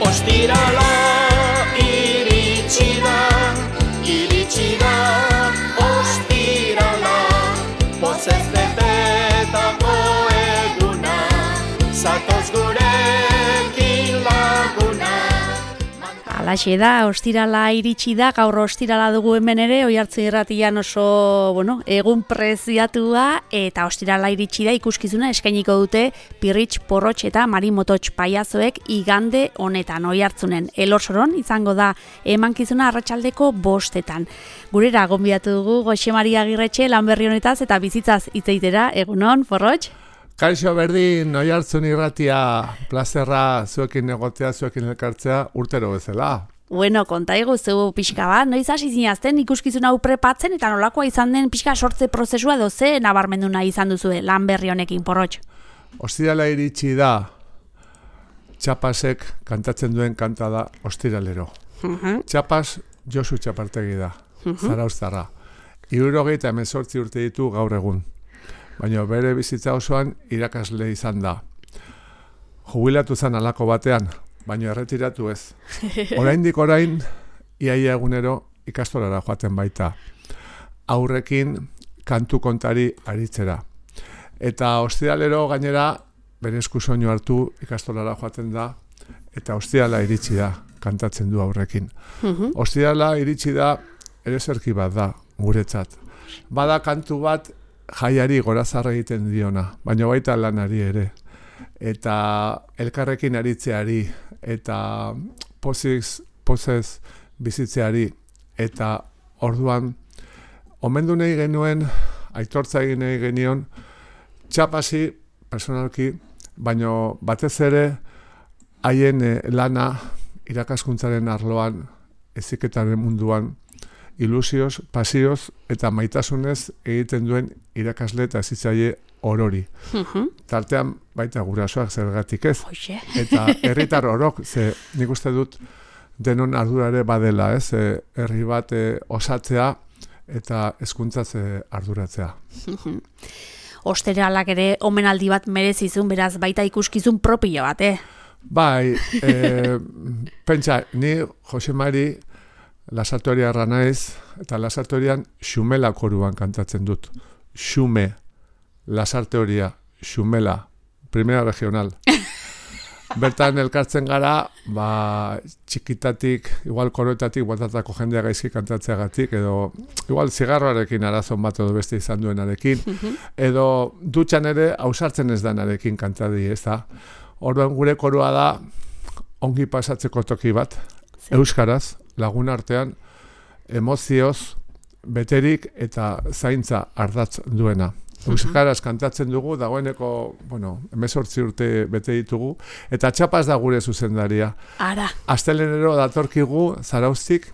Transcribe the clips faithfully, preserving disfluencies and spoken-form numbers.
Ostirala iritsi da, iritsi da, ostirala, pozez betetako eguna, zatoz gurekin laguna. Alaxe da, ostirala iritsi da, gaur ostirala dugu hemen ere, Oiartzun irratian oso, bueno, egun preziatua, eta ostirala iritsi da ikuskizuna eskainiko dute Pirritx Porrotx eta Mari Mototx paiazoek igande honetan. Oiartzunen Elorzoron izango da emankizuna arratsaldeko bostetan. Gurera gonbidatu dugu Goxe Maria Agirretxe lan berri honetaz eta bizitzaz hitz egitera. Egunon, Porrotx? Kaixo berdin, Oiartzun irratia, plazerra zuekin egotea, zuekin elkartzea, urtero bezala. Bueno, kontaigu zu pixka bat, noiz hasi zinazten ikuskizun hau prepatzen eta nolakoa izan den pixka sortze prozesua edo ze nabarmendu nahi izan duzue lan berri honekin, Porrotx? Ostirala iritsi da, Txapasek kantatzen duen kanta da Ostiralero. Uh-huh. Txapas Josu Txapartegi da, uh-huh. Zarauztarra. Hirurogeita hemezortzi urte ditu gaur egun. Baina bere bizitza osoan irakasle izan da. Jubilatu zen alako batean, baina erretiratu ez. Oraindik orain, iaia egunero ikastolara joaten baita. Aurrekin kantu kontari aritzera. Eta ostiralero gainera, bere esku soinu hartu ikastolara joaten da, eta ostirala iritsi da, kantatzen du aurrekin. Uh-huh. Ostirala iritsi da, ere zerki bat da, guretzat. Bada kantu bat, jaiari gorazarra egiten diona, baina baita lanari ere. Eta elkarrekin aritzeari, eta poziz, pozez bizitzeari, eta orduan, omendu nahi genuen, aitortza egin nahi genion, Txapasi, personalki, baina batez ere, haien lana irakaskuntzaren arloan, heziketaren munduan, ilusioz, pasioz eta maitasunez egiten duen irakasle eta hezitzaile orori. Uh-huh. Tartean baita gurasoak zergatik ez. Oye. Eta herritar orok, ze nik uste dut denon ardurare badela, ez? Herri bat e, osatzea eta hezkuntzaz arduratzea. Uh-huh. Osteralak ere omenaldi bat merezizun, beraz baita ikuskizun propio bat, eh? Bai, e, pentsa, ni Jose Mari Lasartoria erra naiz, eta Lasartorian Xumela koruan kantatzen dut. Xume, Lasartoria, Xumela, primera regional. Bertan elkartzen gara, ba, txikitatik, igual koroetatik, botatako jendea gaizki kantatzeagatik, edo igual zigarroarekin arazon bat edo beste izan duenarekin, edo dutxan ere ausartzen ez danarekin kantadi, ez da. Orduan gure korua da, ongi pasatzeko toki bat, euskaraz, lagun artean, emozioz, beterik eta zaintza ardatz duena. Euskaraz kantatzen dugu, dagoeneko, bueno, hemezortzi urte bete ditugu, eta Txapas da gure zuzendaria. Ara. Astelenero datorkigu Zarauztik,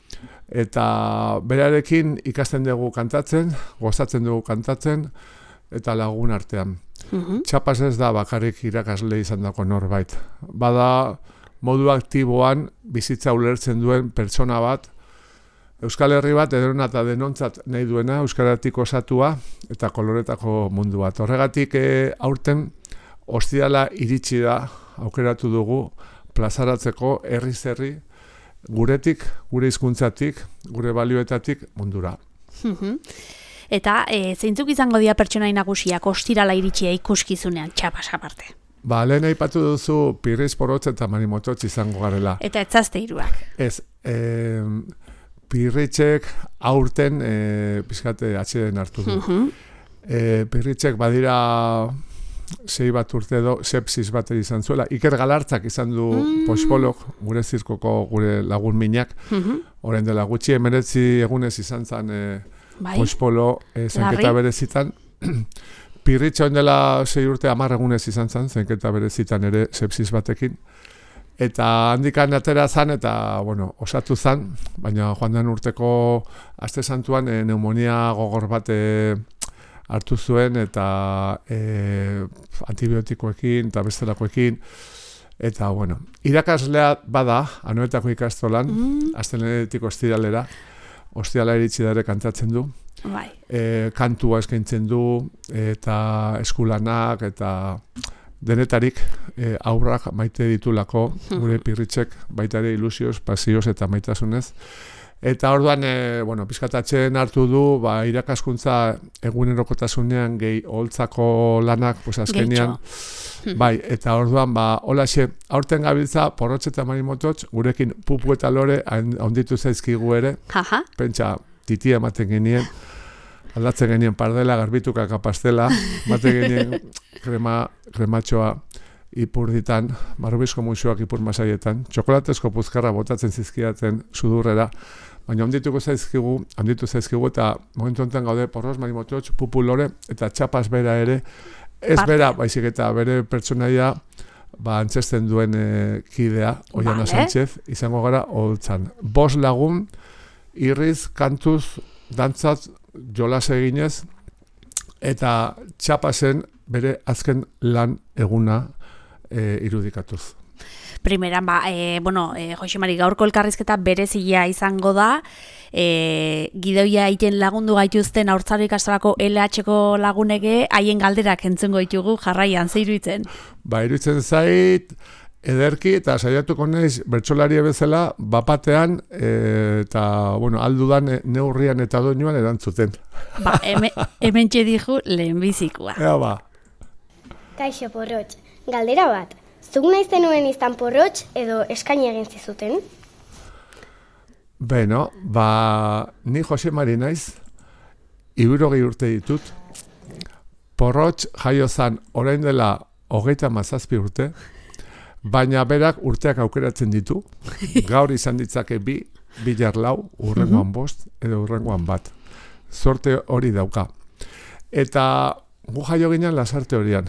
eta berarekin ikasten dugu kantatzen, gozatzen dugu kantatzen, eta lagun artean. Uh-huh. Txapas ez da bakarrik irakasle izan dako norbait. Bada, modu aktiboan bizitza ulertzen duen pertsona bat, Euskal Herri bat edona eta denontzat nahi duena, euskaratik osatua eta koloretako mundu bat. Horregatik e, aurten ostirala iritsi da, aukeratu dugu, plazaratzeko herriz herri, guretik, gure hizkuntzatik, gure balioetatik mundura. Eta e, zeintzuk izango dira pertsonai nagusiak ostirala iritsia ikuskizunean, Txapas aparte? Ba, lehen aipatu duzu Pirritx Porrotx eta Mari Mototx izango garela. Eta etzazte hiruak. Ez, e, Pirritxek aurten e, pizkate atxeden hartu du. Uh-huh. e, Pirritxek badira sei bat urte edo sepsis bat izan zuela. Iker Galartzak izan du mm. pospolok, gure zirkoko gure lagun minak. Uh-huh. Orain dela gutxi emeretzi egunez izan zen e, bai? Pospolo e, zenketa berezitan. Pirritxa ondela sei urte hamar egunez izan zen, zenketa berezitan ere sepsis batekin. Eta handikan atera zan eta, bueno, osatu zan, baina joan den urteko aste santuan e, pneumonia gogor bat e, hartu zuen eta e, antibiotikoekin eta bestelakoekin. Eta, bueno, irakaslea bada, Anoetako ikastolan, mm. astelenetik ostiralera, ostirala iritsi dare kantatzen du. Bai. E, kantua eskaintzen du, eta eskulanak, eta denetarik e, aurrak maite ditulako, gure pirritxek baita ere ilusioz, pasioz eta maitasunez. Eta orduan, e, bueno, pizkatatzen hartu du, ba, irakaskuntza egunerokotasunean gehi holtzako lanak, pues azkenean, bai, eta orduan, ba, holaxe, aurten gabiltza, porrotx eta marimototx, gurekin pupu eta lore handitu zaizkigu ere, Aha. pentsa, titia ematen genien, aldatzen genien pardela, garbituka kapastela, ematen genien krema, krematxoa ipurditan, marrubizko musuak ipur masaietan, txokolatezko puzkarra botatzen zizkiatzen sudurrera, baina handituko zaizkigu, handitu zaizkigu, eta momentu honetan gaude porroz, marimototx, pupu lore, eta txapas bera ere, ez Parte. bera, baizik eta bere pertsonaia, ba, antzesten duen e, kidea, Oiana Vale. Sánchez, izango gara holtzan. Bos lagun, irriz, kantuz, dantzat, jolas eginez, eta txapasen bere azken lan eguna e, irudikatuz. Primeran, ba, e, bueno, e, Joxemari, gaurko elkarrizketa berezia izango da, e, gidoia egiten lagundu gaituzten haurtzaro ikastolako L H-ko lagunege, haien galderak entzungo ditugu jarraian, ze iruditzen? Ba, iruditzen zait, ederki, eta saiatuko naiz bertsolari bezala, bapatean, e, eta, bueno, aldudan e, neurrian eta doinuan erantzuten. Ba, hemen, hemen txediku lehenbizikoa. Ea ba. Kaixo porrotx, galdera bat. Zuk nahi zenuen izan porrotx edo eskaini egin zizuten? Beno, ba, ni Joxemari naiz, hirurogei urte ditut, porrotx jaio zan orain dela hogeita mazazpi urte, baina berak urteak aukeratzen ditu, gaur izan ditzake bi, bilar lau, urrengoan bost, edo urrengoan bat. Zorte hori dauka. Eta gu jaio ginen Lasarte horian.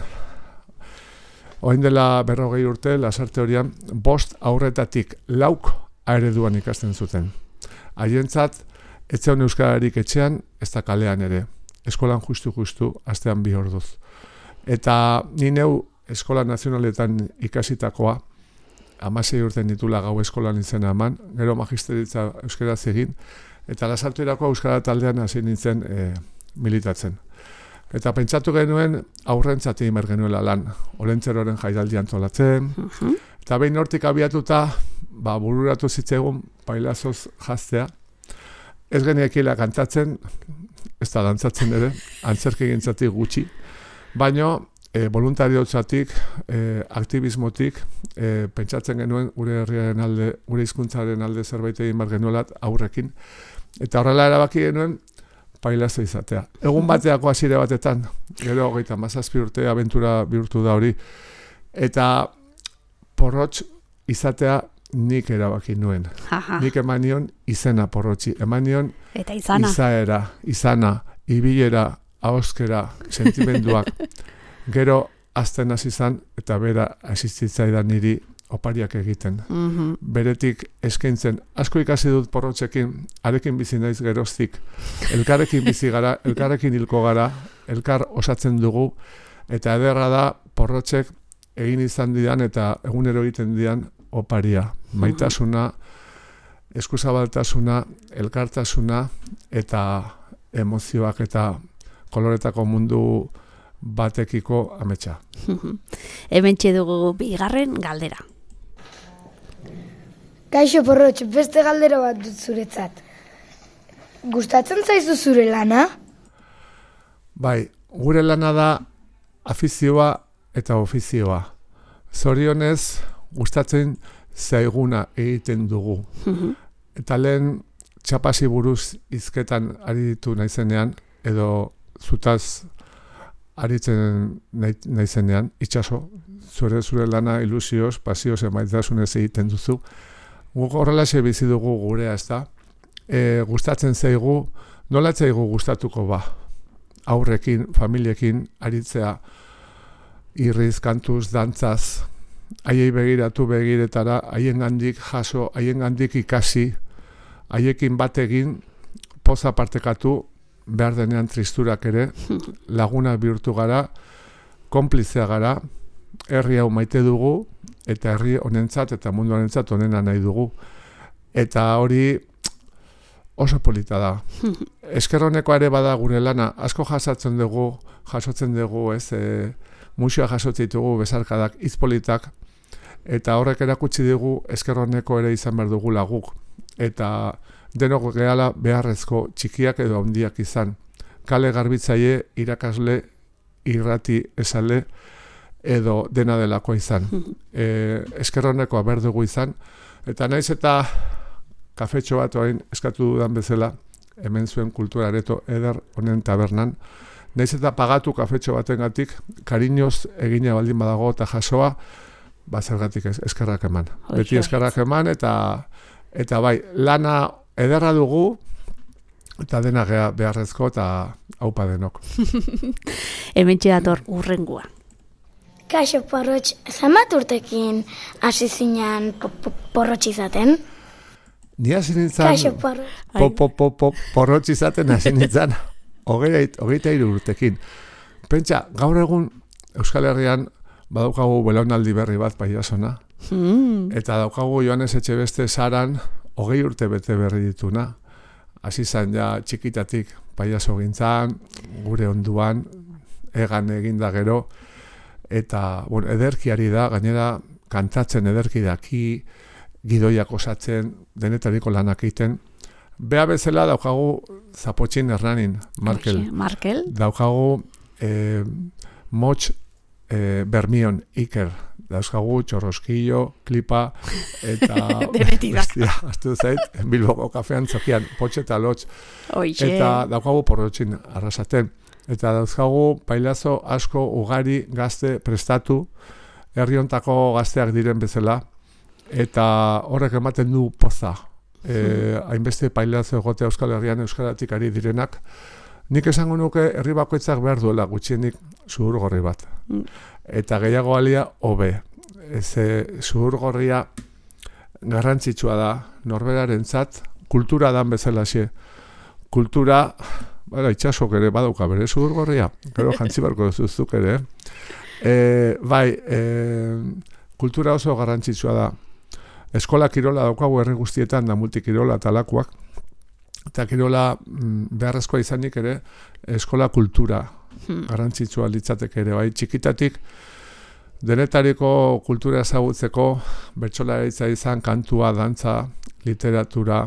Orain dela berrogei urte, Lasarte horian, bost aurretatik lauk aereduan ikasten zuten. Haientzat, etxean euskararik etxean, ez da kalean ere. Eskolan justu-justu, astean bi orduz. Eta ni neu Eskola Nazionaletan ikasitakoa, hamasei urten ditula gau eskolan izena eman, gero magisteritza euskaraz egin, eta Lasarterako euskara taldean hasi nintzen e, militatzen. Eta pentsatu genuen aurrentzat egin behar genuela lan, Olentzeroren jaidaldi antolatzen, uh-huh. Eta behin hortik abiatuta, ba, bururatu zitzegun pailazoz jaztea. Ez geniekila kantatzen, ez da dantzatzen ere, antzerki gintzatik gutxi, baina e, voluntariotzatik, e, aktivismotik, e, pentsatzen genuen gure herriaren alde, gure hizkuntzaren alde zerbait egin behar genuelat aurrekin. Eta horrela erabaki genuen, pailazo izatea. Egun bateako hasiera batetan, gero hogeita hamazazpi urte abentura bihurtu da hori, eta porrotx izatea nik erabaki nuen. Aha. Nik eman nion izena porrotxi, eman nion Eta izana. izaera, izana, ibilera, ahoskera, sentimenduak. Gero azten hasi izan eta bera asistitzaidan niri opariak egiten. Mhm. Beretik eskaintzen, asko ikasi dut porrotxekin, arekin bizi naiz geroztik, elkarrekin bizi gara, elkarrekin hilko gara, elkar osatzen dugu, eta ederra da porrotxek egin izan didan eta egunero egiten didan oparia. Maitasuna, eskuzabaltasuna, elkartasuna, eta emozioak eta koloretako mundu batekiko ametsa. Hemen txedugu bigarren galdera. Kaixo porrotx, beste galdera bat dut zuretzat. Gustatzen zaizu zure lana? Bai, gure lana da afizioa eta ofizioa. Zorionez, gustatzen zaiguna egiten dugu. Eta lehen txapasi buruz hizketan ari ditu naizenean, edo zutaz aritzen naizenean, itxaso, zure zure lana ilusioz, pasioz emaitasunez egiten duzu. Guk horrelaxe bizi dugu gurea, ez da? E, gustatzen zaigu, nola zaigu gustatuko ba? Aurrekin, familiekin, aritzea, irriz, kantuz, dantzaz, haiei begiratu begiretara, haien gandik jaso, haien gandik ikasi, haiekin bat egin, poza partekatu, behar denean tristurak ere, laguna bihurtu gara, konplizea gara, herri hau maite dugu, eta herri honentzat eta mundu honentzat honena nahi dugu. Eta hori oso polita da. Esker honeko ere bada gure lana, asko jasatzen dugu, jasotzen dugu, ez, e, musioa jasotzen ditugu, bezarkadak, izpolitak, eta horrek erakutsi dugu eskerroneko ere izan behar dugu laguk. Eta denok gehala beharrezko txikiak edo handiak izan. Kale garbitzaile, irakasle, irrati esale, edo dena delako izan. E, eskerronekoa behar dugu izan, eta naiz eta kafetxo bat orain eskatu dudan bezala, hemen zuen kultura areto eder honen tabernan, naiz eta pagatu kafetxo batengatik, kariñoz egina baldin badago eta jasoa, ba zergatik ez, eskerrak eman. Oi, Beti eskerrak eman, eta eta bai, lana ederra dugu, eta dena gea beharrezko, eta haupa denok. Hementxe dator urrengua. Kaixo, porrotx, zenbat urtekin hasi zinan po, po, porrotx izaten? Ni hasi nintzen, Kaixo, porrotx. po, po, po, po, porrotx izaten hasi nintzen, hogeita hiru urtekin. Pentsa, gaur egun Euskal Herrian badaukagu belaunaldi berri bat paisasona, Mm. eta daukagu Joanes Etxebeste Saran hogei urte bete berri dituna. Hasi zan ja txikitatik paiaso gintzan, gure onduan, egan eginda gero, eta bueno, ederkiari da, gainera kantatzen ederki daki, gidoiak osatzen, denetariko lanak egiten. Bea bezala daukagu Zapotxin Hernanin, Markel. Hoxe, Markel. Daukagu eh, Motx eh, Bermion, Iker. Dauzkagu Txorroskillo, Klipa, eta Denetidak. bestia, astu zait, Bilboko kafean zokian, potxe eta lotx. Hoxe. Eta daukagu porrotxin arrasaten. Eta dauzkagu pailazo asko ugari gazte prestatu, herriontako gazteak diren bezala, eta horrek ematen du poza. E, hainbeste pailazo egote Euskal Herrian euskaratik ari direnak, nik esango nuke herri bakoitzak behar duela gutxienik zuhurgorri bat. Eta gehiago alia hobe. Ez zuhurgorria garrantzitsua da norberarentzat, kultura dan bezala xe. Kultura, bera, itxasok ere badauka bere zuhurgorria, gero jantzi barko duzuzuk ere. E, bai, e, kultura oso garrantzitsua da. Eskola kirola daukagu herri guztietan da multikirola talakoak, eta kirola mm, beharrezkoa izanik ere eskola kultura garrantzitsua litzateke ere, bai, txikitatik denetariko kultura ezagutzeko bertsolaritza izan, kantua, dantza, literatura,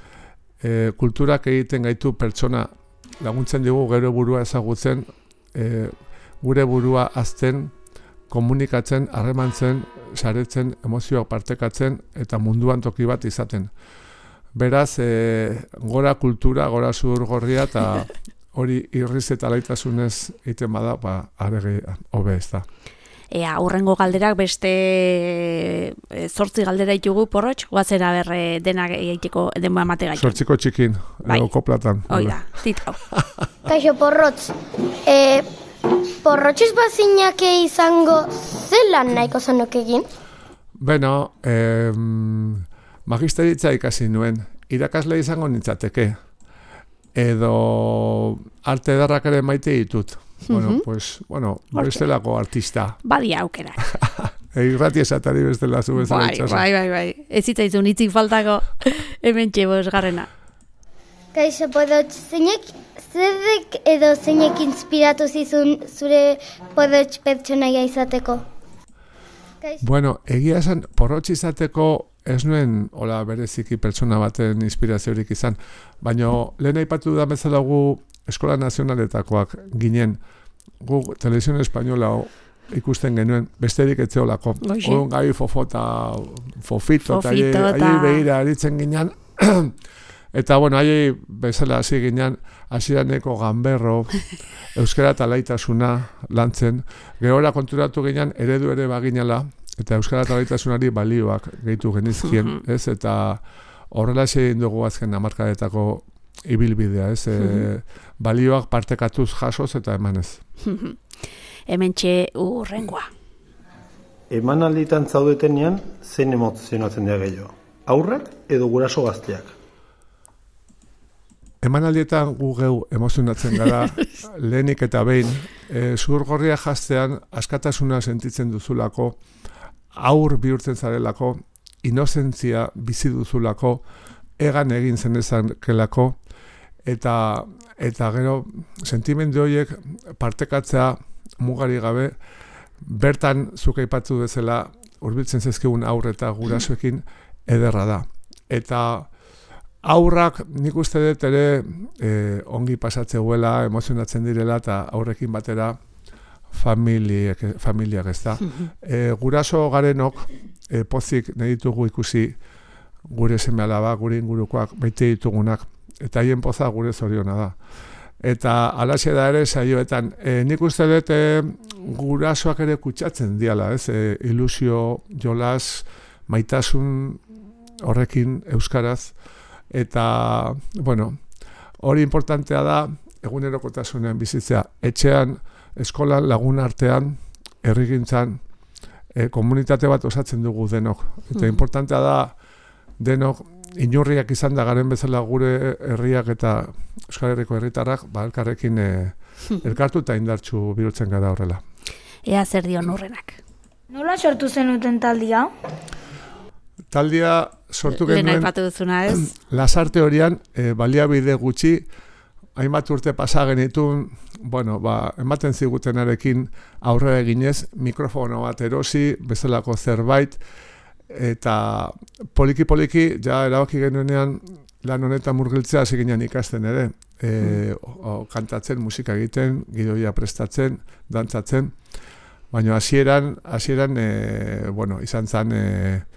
e, kulturak egiten gaitu pertsona laguntzen digu gero burua ezagutzen, e, gure burua azten, komunikatzen, harremantzen, saretzen, emozioak partekatzen eta munduan toki bat izaten. Beraz, e, gora kultura, gora zuhurgorria eta hori irriz eta laitasunez egiten bada, ba, aregi hobe ez da. Ea, urrengo galderak beste e, zortzi galdera ditugu porrotx, guazera berre denak egiteko denboa emate gaitu. Zortziko txikin, Bai. edo koplatan. Hoi da, titau. Kaixo, porrotx, e, porrotxez bazinake izango zelan nahiko zenok egin? Beno, eh, magisteritza ikasi nuen, irakasle izango nintzateke, edo arte ederrak ere maite ditut. Bueno, pues, bueno, bestelako artista. Badia aukera. Irrati esatari bestela zu bezala Bai, itxaso. bai, bai, bai. Ez zitzaizun hitzik faltako hemen txebos garrena. Kaixo, porrotx, zeinek, zerrek edo zeinek inspiratu zizun zure porrotx pertsonaia izateko? Kaixo. Bueno, egia esan, porrotx izateko ez nuen hola bereziki pertsona baten inspiraziorik izan, baina lehen aipatu da bezala gu Eskola Nazionaletakoak ginen, gu Televisión Española ikusten genuen, besterik etzeolako. Goxe. Orduan gai fofota, fofito, eta Fofito haiei eta- behira aritzen ginen, eta bueno, haiei bezala hasi ginen, hasiraneko ganberro, euskara eta laitasuna lantzen, gehora konturatu ginen eredu ere baginala, eta euskara eta laitasunari balioak gehitu genizkien, ez? Eta horrela egin dugu azken hamarkadetako ibilbidea, ez? E, balioak partekatuz jasoz eta emanez. Hemen txe urrengoa. Emanalditan zaudetenean, zein emozionatzen dira gehiago? Aurrak edo guraso gazteak? Emanaldietan gu geu emozionatzen gara lehenik eta behin, e, zurgorria jaztean askatasuna sentitzen duzulako, aur bihurtzen zarelako, inozentzia bizi duzulako, egan egin zenezakelako, eta eta gero sentimendu horiek partekatzea mugari gabe, bertan zuk aipatu bezala hurbiltzen zaizkigun aurre eta gurasoekin ederra da. Eta aurrak nik uste dut ere e, ongi pasatzeuela, emozionatzen direla eta aurrekin batera familiek, familiak ez da. E, guraso garenok e, pozik nahi ditugu ikusi gure seme-alaba, gure ingurukoak baite ditugunak, eta haien poza gure zoriona da. Eta alaxe da ere saioetan, e, nik uste dut e, gurasoak ere kutsatzen diala, ez? E, ilusio, jolas, maitasun horrekin euskaraz, eta, bueno, hori importantea da, egunerokotasunean bizitzea, etxean, eskolan, lagun artean, herrigintzan, e, komunitate bat osatzen dugu denok. Eta importantea da, denok, inurriak izan da garen bezala gure herriak eta Euskal Herriko herritarrak, ba, elkarrekin e, elkartu eta indartsu bihurtzen gara horrela. Ea zer dion horrenak. Nola sortu zenuten taldia? Taldia sortu genuen... Lehen aipatu duzuna ez? Lasarte horian, e, baliabide gutxi, hainbat urte pasa genitun, bueno, ba, ematen zigutenarekin aurrera eginez, mikrofono bat erosi, bezalako zerbait, eta poliki-poliki, ja erabaki genuenean lan honetan murgiltzea hasi ginen ikasten ere. E, o, o, kantatzen, musika egiten, gidoia prestatzen, dantzatzen, baina hasieran, hasieran e, bueno, izan zen e,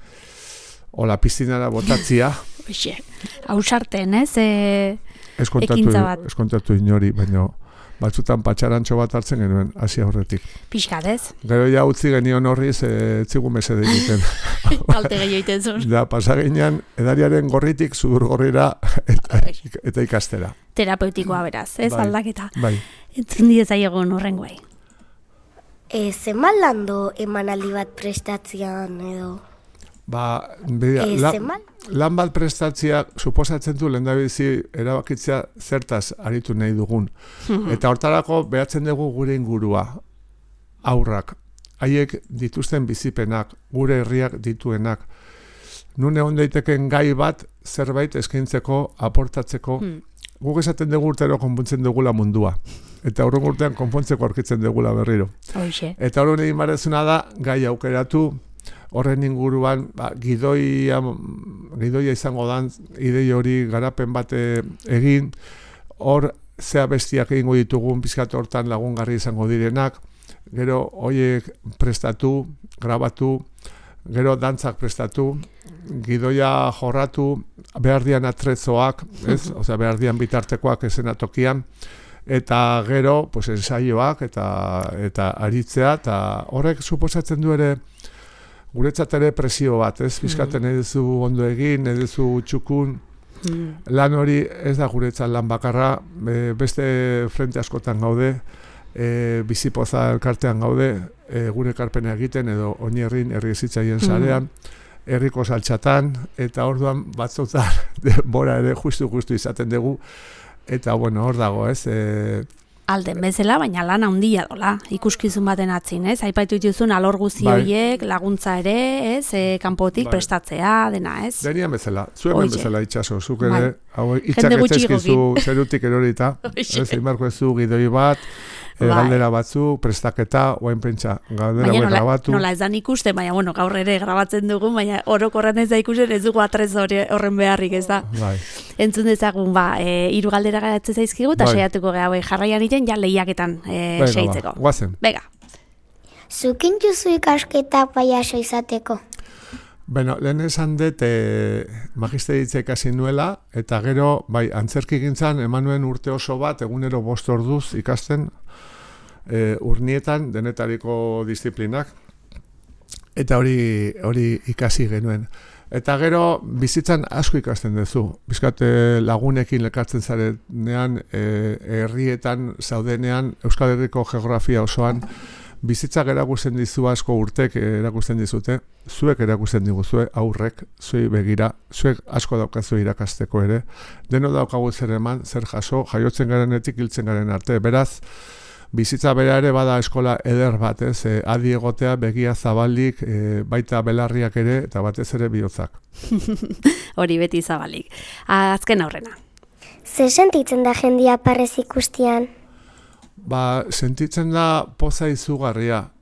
hola piztinara botatzia. Oixe, hausarten, ez? E, ez kontatu, ekintza bat. ez kontatu inori, baina batzutan patxarantxo bat hartzen genuen, hasi aurretik. Pixkat, ez? Gero ja utzi genion horri ze txigu mesede egiten. Kalte gehiago egiten zuen. Da, pasaginean, edariaren gorritik sudur gorrira eta, eta ikastera. Terapeutikoa beraz, ez? Bai, Aldaketa. Bai. Entzun diezaiegun horrengoai. E, zenbat lando emanaldi bat prestatzean edo? Ba, bera, E, la, zenbat? lan bat prestatziak suposatzen du lehendabizi erabakitzea zertaz aritu nahi dugun. Eta hortarako behatzen dugu gure ingurua, aurrak, haiek dituzten bizipenak, gure herriak dituenak. Nun egon daiteken gai bat zerbait eskaintzeko, aportatzeko, Hmm. guk esaten dugu urtero konpontzen dugula mundua. Eta horren urtean konpontzeko aurkitzen dugula berriro. Hoxe. Eta horren egin barezuna da, gai aukeratu, horren inguruan ba, gidoia, gidoia izango dan, idei hori garapen bate egin, hor zea bestiak egingo ditugun pizkat hortan lagungarri izango direnak, gero horiek prestatu, grabatu, gero dantzak prestatu, gidoia jorratu, behar dian atrezoak, ez? Osea, behar dian bitartekoak esenatokian, eta gero, pues, ensaioak eta, eta aritzea, eta horrek suposatzen du ere, guretzat ere presio bat, ez? Fiskaten nahi duzu ondo egin, nahi duzu txukun, lan hori ez da guretzat lan bakarra, e, beste frente askotan gaude, e, bizipoza elkartean gaude, e, gure ekarpena egiten, edo oinierrin herri ezitzaien sarean, herriko saltxatan, eta orduan batzutan denbora ere justu-justu izaten dugu, eta bueno, hor dago, ez? E, Alden bezala, baina lan handia dola, ikuskizun baten atzin, ez? Aipatu dituzun alor guzti Bai. horiek, laguntza ere, ez? E, kanpotik Bai. prestatzea, dena, ez? Denian bezala, zu hemen Oie. bezala itxaso, zuk Bai. ere, hau Jende itxak gutxi etzaizkizu zerutik erorita, Oie. ez, eimarko ez du gidoi bat, e, Bai. galdera batzu, prestaketa, oain pentsa, galdera Baina hauek nola, grabatu. nola ez da ikusten, baina bueno, gaur ere grabatzen dugu, baina orokorren ez da ikusten, ez dugu atrez hori horren beharrik, ez da? Bai. Entzun dezagun, ba, e, hiru galdera garatzen zaizkigu, eta Bai. saiatuko geha, bai, jarraian iten, ja lehiaketan e, Venga, seitzeko. ba, guazen. Bega. Zukin duzu ikasketak paiaso izateko? Bueno, lehen esan dut e, magisteritza ikasi nuela, eta gero, bai, antzerki gintzan, eman nuen urte oso bat, egunero bost orduz ikasten, e, urnietan, denetariko disiplinak, eta hori hori ikasi genuen. Eta gero, bizitzan asko ikasten duzu. Bizkate lagunekin lekartzen zarenean, e, herrietan, zaudenean, Euskal Herriko geografia osoan, bizitzak erakusten dizu asko urtek erakusten dizute, zuek erakusten diguzue, aurrek, zuei begira, zuek asko daukazu irakasteko ere, deno daukagu zer eman, zer jaso, jaiotzen garenetik hiltzen garen arte, beraz, bizitza bera ere bada eskola eder bat, ez, e, adi egotea, begia zabalik, e, baita belarriak ere, eta batez ere bihotzak. Hori beti zabalik. Azken aurrena. Ze sentitzen da jendia parrez ikustian? Ba, sentitzen da poza izugarria.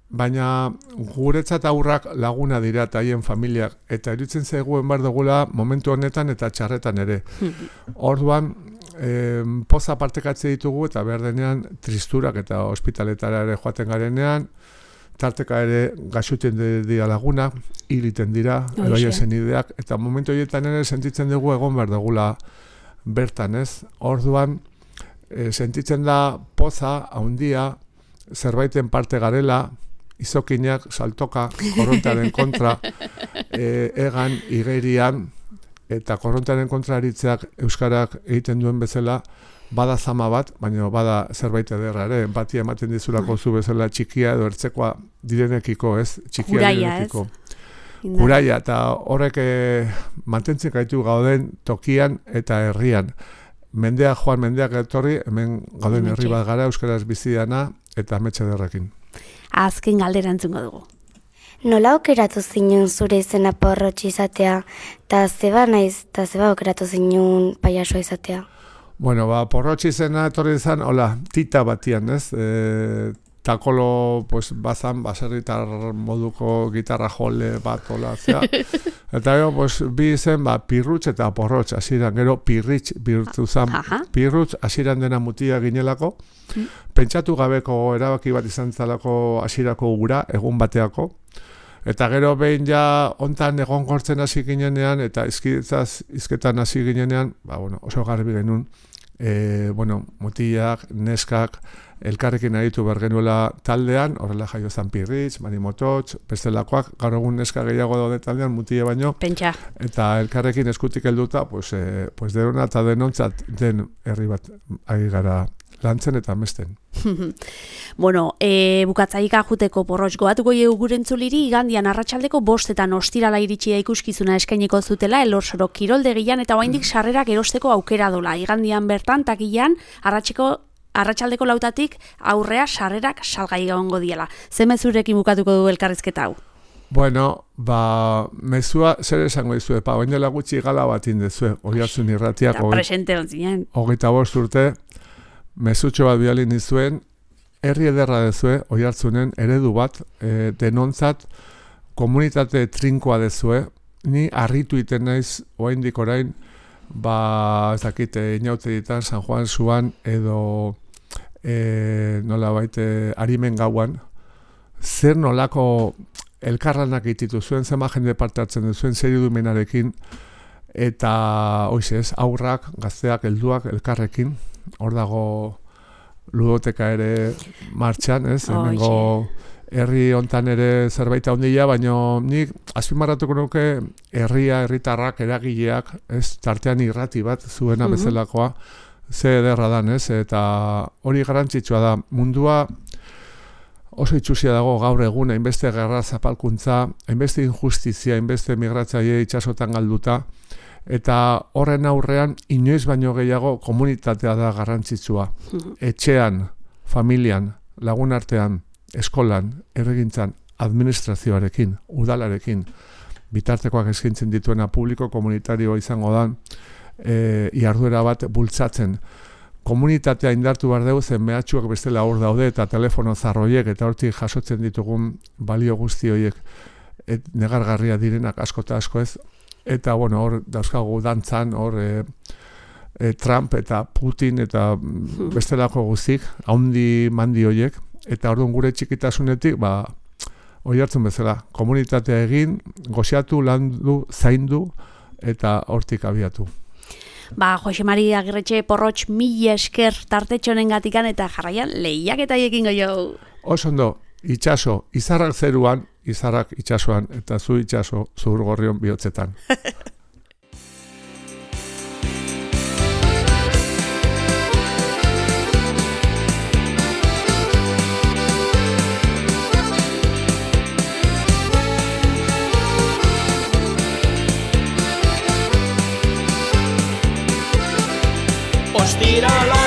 baina guretzat aurrak laguna dira eta haien familiak, eta iruditzen zaiguen behar dugula momentu honetan eta txarretan ere. Orduan, e, poza partekatze ditugu eta behar denean tristurak eta ospitaletara ere joaten garenean, tarteka ere gaxuten dira lagunak, hiliten dira, edo haien zenideak, eta momentu horietan ere sentitzen dugu egon behar dugula bertan, ez? Orduan, e, sentitzen da poza, haundia, zerbaiten parte garela, izokinak, saltoka, korrontaren kontra, e, egan, igerian, eta korrontaren kontra aritzeak Euskarak egiten duen bezala, bada zama bat, baina bada zerbait ederra ere, empatia ematen dizulako zu bezala txikia edo ertzekoa direnekiko, ez? Txikia Kuraia, direnekiko. Kuraia, eta horrek e, mantentzen gaitu gauden tokian eta herrian. Mendea joan, mendeak etorri, hemen gauden herri bat gara, euskaraz biziana eta ametxe derrekin. Azken galdera entzungo dugu. Nola aukeratu zinun zure izena Porrotx izatea, eta zeba naiz, eta zeba aukeratu zinun paiasoa izatea? Bueno, ba, Porrotx izena etorri izan, hola, tita batian, ez? E, takolo, pues, bazan, baserritar moduko gitarra jole bat, hola, zea. Eta gero, pues, bi izen, ba, Pirrutx eta Porrotx, hasieran, gero Pirritx bihurtu zan, Pirrutx hasieran dena mutia ginelako, mm. pentsatu gabeko erabaki bat izan zalako hasierako gura, egun bateako, eta gero behin ja hontan egon gortzen hasi ginenean, eta izkidetzaz izketan hasi ginenean, ba, bueno, oso garbi genuen, e, bueno, mutiak, neskak, elkarrekin aritu behar genuela taldean, horrela jaio zan Pirritx, Mari Mototx, bestelakoak, gaur egun neska gehiago daude taldean, mutie baino, Pentsa. Eta elkarrekin eskutik helduta, pues, eh, pues denona eta denontzat den herri bat ari gara lantzen eta mesten. Bueno, e, bukatzaika juteko Porrotx goatuko jegu gurentzuliri, igandian arratsaldeko bostetan ostirala iritsia ikuskizuna eskainiko zutela Elorsoro kiroldegian eta oraindik sarrerak erosteko aukera dola. Igandian bertan takilan arratseko arratsaldeko lautatik aurrea sarrerak salgai egongo diela. Ze mezurekin bukatuko du elkarrizketa hau? Bueno, ba, mezua zer esango dizue, pa, oin dela gutxi gala bat indezue, Oiartzun irratiak, Eta presente ontzinen. Hogeita bost urte, mezutxo bat bialin dizuen, herri ederra dezue, Oiartzunen, eredu bat, e, denontzat, komunitate trinkoa dezue, ni harritu iten naiz, oraindik orain, ba, ez dakite, inaute ditan, San Juan zuan, edo, e, nola baite, Arimen gauan, zer nolako elkarlanak egititu zuen, zema jende parte hartzen duzuen, zer idumenarekin, eta, oizez, aurrak, gazteak, helduak, elkarrekin, hor dago ludoteka ere martxan, ez? Hemengo herri hontan ere zerbait handia, baina nik azpimarratuko nuke herria, herritarrak, eragileak, ez? Tartean irrati bat zuena bezalakoa, ze ederra dan, ez? Eta hori garrantzitsua da. Mundua oso itxusia dago gaur egun, hainbeste gerra zapalkuntza, hainbeste injustizia, hainbeste migratzaile itsasotan galduta, eta horren aurrean inoiz baino gehiago komunitatea da garrantzitsua. Etxean, familian, lagunartean, eskolan, erregintzan, administrazioarekin, udalarekin, bitartekoak eskaintzen dituena publiko komunitarioa izango da, e, iarduera bat bultzatzen. Komunitatea indartu behar dugu zen mehatxuak bestela hor daude eta telefono zarroiek eta hortik jasotzen ditugun balio guzti horiek negargarria direnak asko eta asko ez. Eta, bueno, hor dauzkagu dantzan, hor e, e, Trump eta Putin eta bestelako guztik, haundi mandi horiek, eta orduan gure txikitasunetik, ba, Oiartzun bezala, komunitatea egin, goxatu, landu, zaindu, eta hortik abiatu. Ba, Jose Mari Agirretxe Porrotx mila esker tartetxonen gatikan eta jarraian lehiak eta iekin goio. Oso ondo, itxaso, izarrak zeruan, izarrak itxasoan, eta zu itxaso zuhur gorrion bihotzetan. Ostirala